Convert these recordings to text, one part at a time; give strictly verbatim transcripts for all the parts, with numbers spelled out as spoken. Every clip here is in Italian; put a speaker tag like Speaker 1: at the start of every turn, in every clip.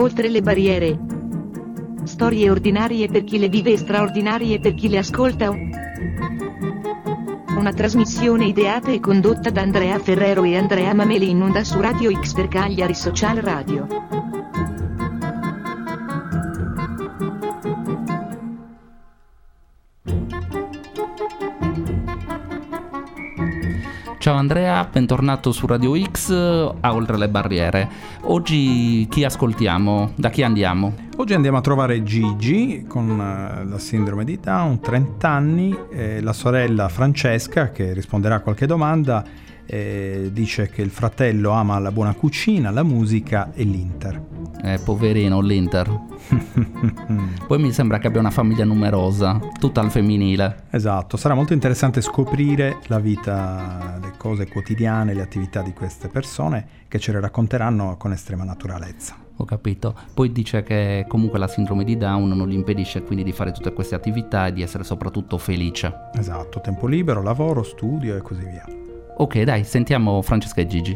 Speaker 1: Oltre le barriere. Storie ordinarie per chi le vive e straordinarie per chi le ascolta. Una trasmissione ideata e condotta da Andrea Ferrero e Andrea Mameli in onda su Radio X per Cagliari Social Radio.
Speaker 2: Ciao Andrea, bentornato su Radio X a Oltre le Barriere. Oggi chi ascoltiamo? Da chi andiamo?
Speaker 3: Oggi andiamo a trovare Gigi con la sindrome di Down, trenta anni, eh, la sorella Francesca che risponderà a qualche domanda, eh, dice che il fratello ama la buona cucina, la musica e l'Inter.
Speaker 2: Eh, poverino l'Inter. Poi mi sembra che abbia una famiglia numerosa, tutta al femminile.
Speaker 3: Esatto, sarà molto interessante scoprire la vita, le cose quotidiane, le attività di queste persone che ce le racconteranno con estrema naturalezza.
Speaker 2: Ho capito. Poi dice che comunque la sindrome di Down non gli impedisce quindi di fare tutte queste attività e di essere soprattutto felice.
Speaker 3: Esatto, tempo libero, lavoro, studio e così via.
Speaker 2: Ok, dai, sentiamo Francesca e Gigi.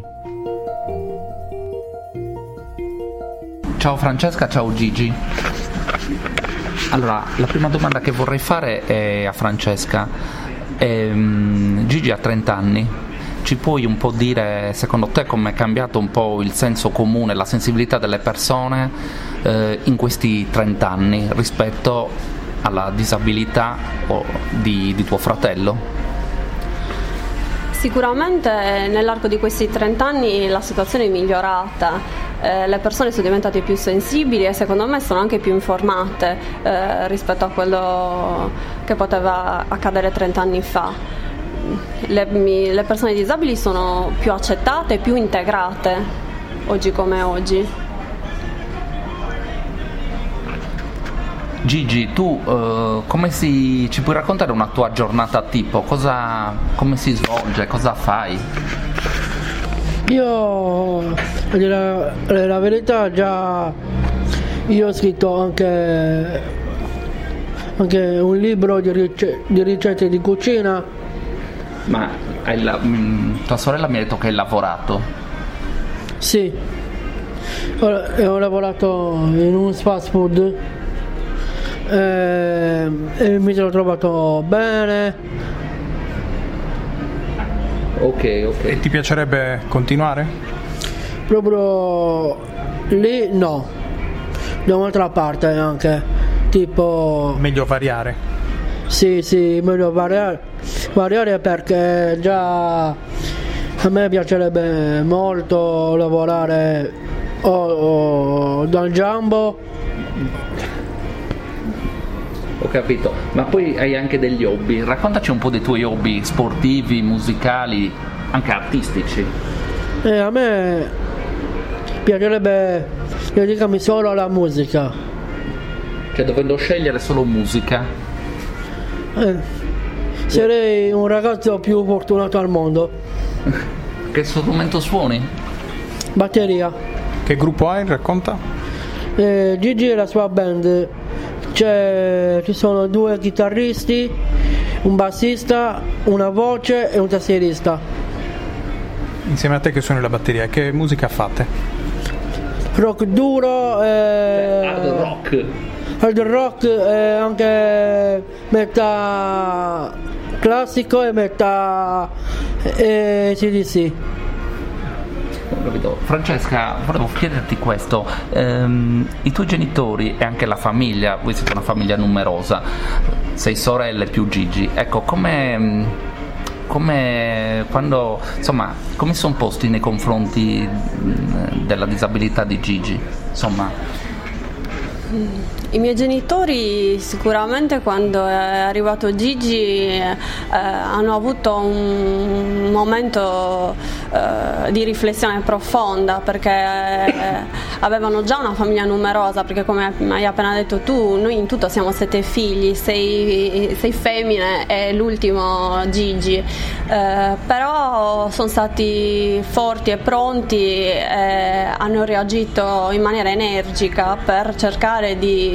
Speaker 2: Ciao Francesca, ciao Gigi. Allora, la prima domanda che vorrei fare è a Francesca. Ehm, Gigi ha trenta anni. Ci puoi un po' dire, secondo te, come è cambiato un po' il senso comune, la sensibilità delle persone eh, in questi trenta anni rispetto alla disabilità oh, di, di tuo fratello?
Speaker 4: Sicuramente nell'arco di questi trenta anni la situazione è migliorata. Eh, le persone sono diventate più sensibili e secondo me sono anche più informate eh, rispetto a quello che poteva accadere trenta anni fa. Le, mi, le persone disabili sono più accettate e più integrate oggi come oggi.
Speaker 2: Gigi, tu eh, come si, ci puoi raccontare una tua giornata tipo? Cosa, come si svolge? Cosa fai?
Speaker 5: Io, la, la verità, già io ho scritto anche, anche un libro di, rice, di ricette di cucina.
Speaker 2: Ma hai la, mh, tua sorella mi ha detto che hai lavorato?
Speaker 5: Sì, ho, ho lavorato in un fast food e, e mi sono trovato bene.
Speaker 2: Ok, ok.
Speaker 3: E ti piacerebbe continuare?
Speaker 5: Proprio lì no, da un'altra parte anche, tipo...
Speaker 3: Meglio variare?
Speaker 5: Sì, sì, meglio variare, variare perché già a me piacerebbe molto lavorare o, o dal Jumbo.
Speaker 2: Ho capito, ma poi hai anche degli hobby, raccontaci un po' dei tuoi hobby sportivi, musicali, anche artistici.
Speaker 5: Eh, a me piacerebbe dedicarmi solo alla musica.
Speaker 2: Cioè dovendo scegliere solo musica?
Speaker 5: Eh, sarei un ragazzo più fortunato al mondo.
Speaker 2: Che strumento suoni?
Speaker 5: Batteria.
Speaker 3: Che gruppo hai? Racconta.
Speaker 5: Eh, Gigi e la sua band. C'è, ci sono due chitarristi, un bassista, una voce e un tastierista.
Speaker 3: Insieme a te che suoni la batteria, che musica fate?
Speaker 5: Rock duro, eh,
Speaker 2: Hard rock.
Speaker 5: Hard rock e anche metà classico e metà eh, C D C.
Speaker 2: Francesca, volevo chiederti questo, ehm, i tuoi genitori e anche la famiglia, voi siete una famiglia numerosa, sei sorelle più Gigi, ecco, come, come quando, insomma, come sono posti nei confronti della disabilità di Gigi, insomma?
Speaker 4: I miei genitori sicuramente quando è arrivato Gigi eh, hanno avuto un momento eh, di riflessione profonda perché eh, avevano già una famiglia numerosa, perché come hai appena detto tu, noi in tutto siamo sette figli, sei, sei femmine e l'ultimo Gigi, eh, però sono stati forti e pronti e hanno reagito in maniera energica per cercare di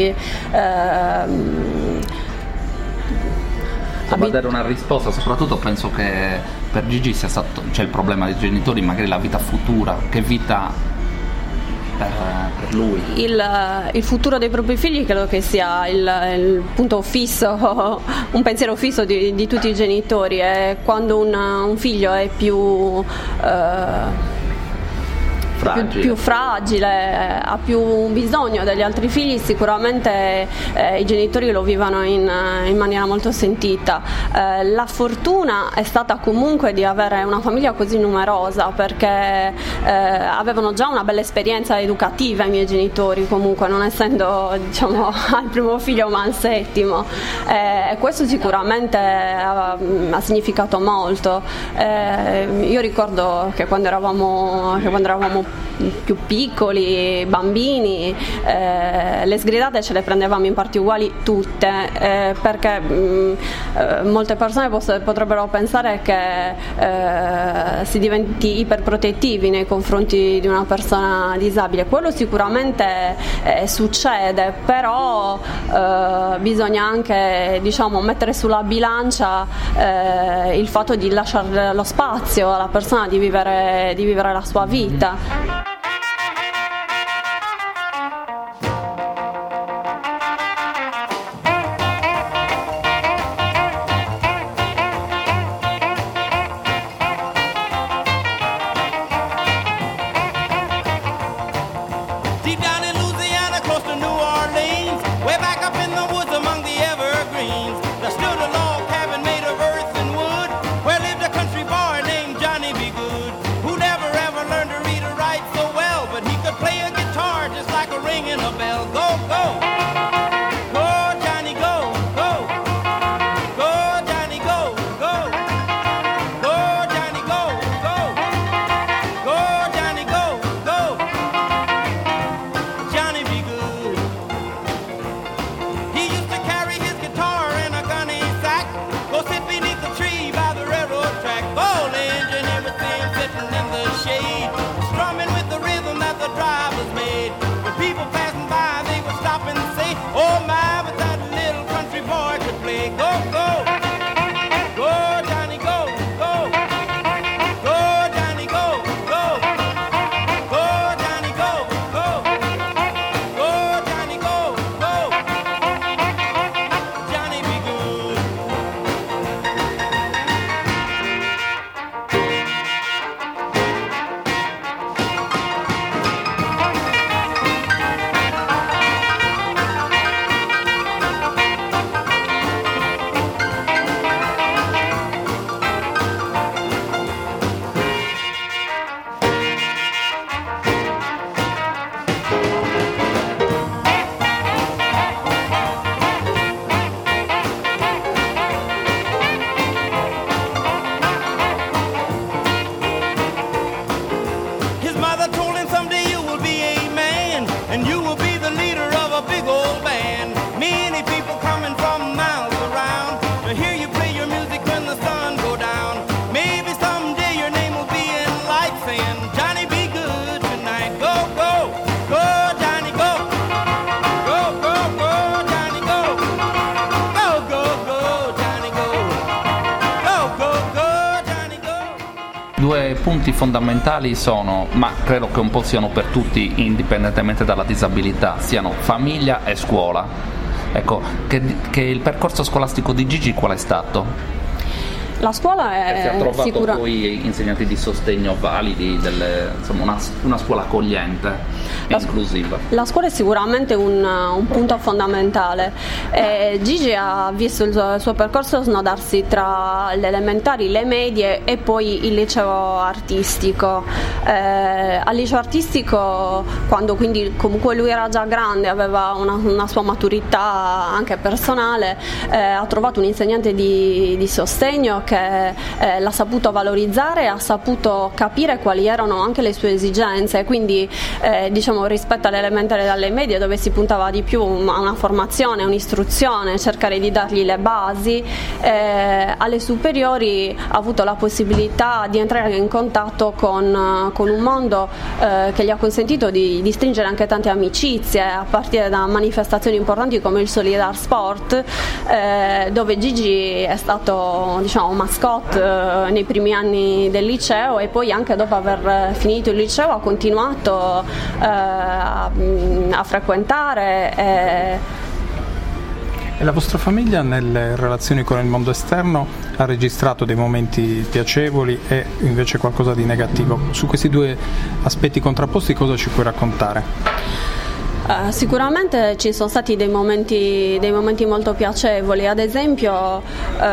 Speaker 4: Ehm,
Speaker 2: Insomma, dare una risposta, soprattutto penso che per Gigi sia stato, c'è il problema dei genitori, magari la vita futura, che vita per, per lui?
Speaker 4: Il, il futuro dei propri figli credo che sia il, il punto fisso, un pensiero fisso di, di tutti i genitori, e quando un, un figlio è più... Eh, Più, più fragile, ha più bisogno degli altri figli, sicuramente eh, i genitori lo vivono in, in maniera molto sentita. Eh, la fortuna è stata comunque di avere una famiglia così numerosa, perché eh, avevano già una bella esperienza educativa i miei genitori, comunque non essendo, diciamo, al primo figlio ma al settimo, e eh, questo sicuramente ha, ha significato molto. Eh, io ricordo che quando eravamo, che quando eravamo più piccoli, bambini, eh, le sgridate ce le prendevamo in parti uguali tutte, eh, perché mh, eh, molte persone poss- potrebbero pensare che eh, si diventi iperprotettivi nei confronti di una persona disabile. Quello sicuramente eh, succede, però eh, bisogna anche, diciamo, mettere sulla bilancia eh, il fatto di lasciare lo spazio alla persona di vivere, di vivere la sua vita.
Speaker 2: Due punti fondamentali sono, ma credo che un po' siano per tutti indipendentemente dalla disabilità, siano famiglia e scuola. Ecco, che, che il percorso scolastico di Gigi qual è stato?
Speaker 4: La scuola è
Speaker 2: si è trovato
Speaker 4: sicura...
Speaker 2: poi insegnanti di sostegno validi, delle, insomma una, una scuola accogliente,
Speaker 4: la,
Speaker 2: inclusiva.
Speaker 4: La scuola è sicuramente un, un punto fondamentale. E Gigi ha visto il suo, il suo percorso snodarsi tra le elementari, le medie e poi il liceo artistico. Eh, al liceo artistico, quando quindi comunque lui era già grande, aveva una, una sua maturità anche personale, eh, ha trovato un insegnante di, di sostegno che eh, l'ha saputo valorizzare, ha saputo capire quali erano anche le sue esigenze, quindi eh, diciamo rispetto alle elementari e alle medie, dove si puntava di più a una formazione, un'istruzione, cercare di dargli le basi, Eh, alle superiori ha avuto la possibilità di entrare in contatto con, con un mondo eh, che gli ha consentito di, di stringere anche tante amicizie, a partire da manifestazioni importanti come il Solidar Sport, eh, dove Gigi è stato, diciamo, mascotte eh, nei primi anni del liceo, e poi anche dopo aver finito il liceo ha continuato eh, a, a frequentare. Eh,
Speaker 6: E la vostra famiglia nelle relazioni con il mondo esterno ha registrato dei momenti piacevoli e invece qualcosa di negativo? Su questi due aspetti contrapposti cosa ci puoi raccontare?
Speaker 4: Uh, sicuramente ci sono stati dei momenti, dei momenti molto piacevoli, ad esempio uh,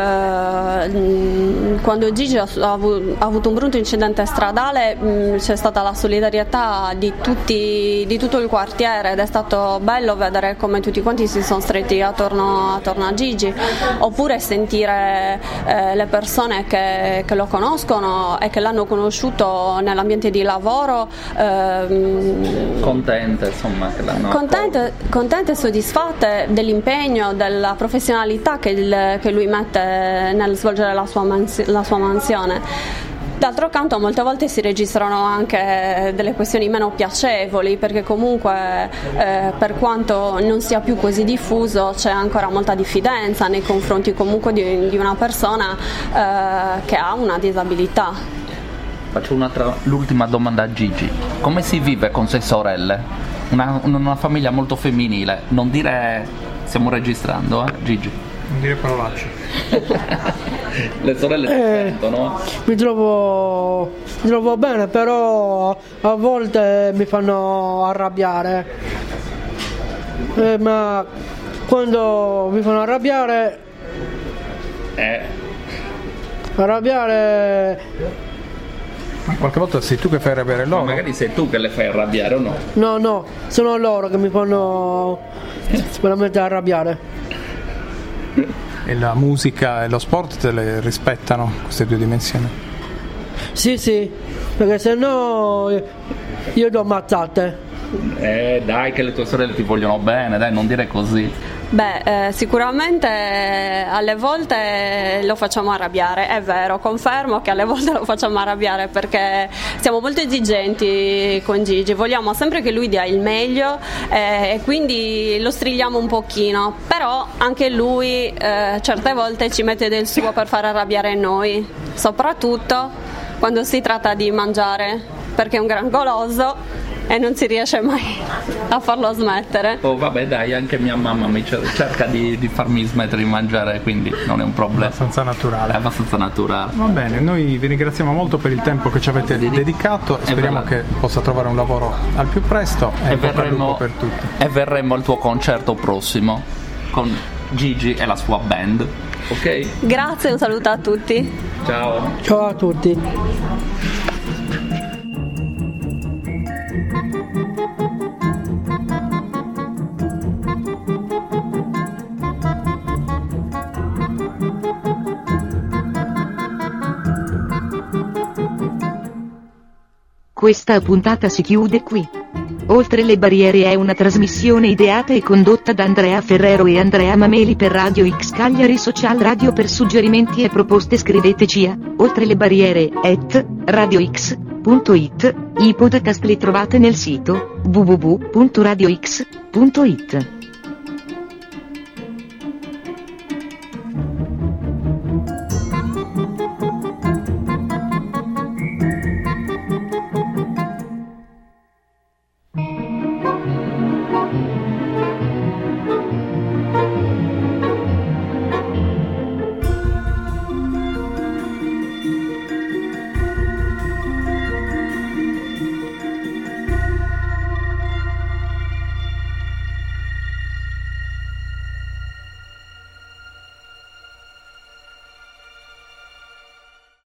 Speaker 4: quando Gigi ha, ha avuto un brutto incidente stradale mh, c'è stata la solidarietà di, tutti, di tutto il quartiere, ed è stato bello vedere come tutti quanti si sono stretti attorno, attorno a Gigi, oppure sentire eh, le persone che, che lo conoscono e che l'hanno conosciuto nell'ambiente di lavoro eh,
Speaker 2: contente, insomma, che l'hanno
Speaker 4: Contente, contente e soddisfatte dell'impegno, della professionalità che, il, che lui mette nel svolgere la sua, mansi- la sua mansione. D'altro canto molte volte si registrano anche delle questioni meno piacevoli, perché comunque eh, per quanto non sia più così diffuso c'è ancora molta diffidenza nei confronti comunque di, di una persona eh, che ha una disabilità.
Speaker 2: Faccio un'altra, l'ultima domanda a Gigi. Come si vive con sei sorelle? Una, una famiglia molto femminile, non dire stiamo registrando, eh, Gigi?
Speaker 6: Non dire parolacce.
Speaker 2: Le sorelle si
Speaker 5: Eh,
Speaker 2: sentono?
Speaker 5: Mi trovo, mi trovo bene, però a volte mi fanno arrabbiare. Eh, ma quando mi fanno arrabbiare,
Speaker 2: Eh,
Speaker 5: arrabbiare,
Speaker 6: Ma qualche volta sei tu che fai arrabbiare loro?
Speaker 2: magari sei tu che le fai arrabbiare o no?
Speaker 5: no, no, sono loro che mi fanno veramente arrabbiare.
Speaker 6: E la musica e lo sport te le rispettano queste due dimensioni?
Speaker 5: Sì, sì, perché se no io do mazzate.
Speaker 2: Eh dai, che le tue sorelle ti vogliono bene, dai, non dire così.
Speaker 4: Beh, eh, sicuramente eh, alle volte lo facciamo arrabbiare, è vero, confermo che alle volte lo facciamo arrabbiare perché siamo molto esigenti con Gigi, vogliamo sempre che lui dia il meglio eh, e quindi lo strigliamo un pochino, però anche lui eh, certe volte ci mette del suo per far arrabbiare noi, soprattutto quando si tratta di mangiare, perché è un gran goloso e non si riesce mai a farlo smettere.
Speaker 2: Oh vabbè dai, anche mia mamma mi cer- cerca di, di farmi smettere di mangiare, quindi non è un problema.
Speaker 6: Abbastanza naturale.
Speaker 2: È abbastanza naturale.
Speaker 6: Va bene, noi vi ringraziamo molto per il tempo che ci avete dedicato, speriamo che possa trovare un lavoro al più presto e,
Speaker 2: E
Speaker 6: in bocca al
Speaker 2: verremo,
Speaker 6: lupo per tutti.
Speaker 2: e verremo al tuo concerto prossimo con Gigi e la sua band. Ok?
Speaker 4: Grazie, un saluto a tutti.
Speaker 2: Ciao.
Speaker 5: Ciao a tutti.
Speaker 1: Questa puntata si chiude qui. Oltre le barriere è una trasmissione ideata e condotta da Andrea Ferrero e Andrea Mameli per Radio X Cagliari Social Radio. Per suggerimenti e proposte scriveteci a oltrelebarriere at radiox punto it. I podcast li trovate nel sito w w w punto radiox punto it.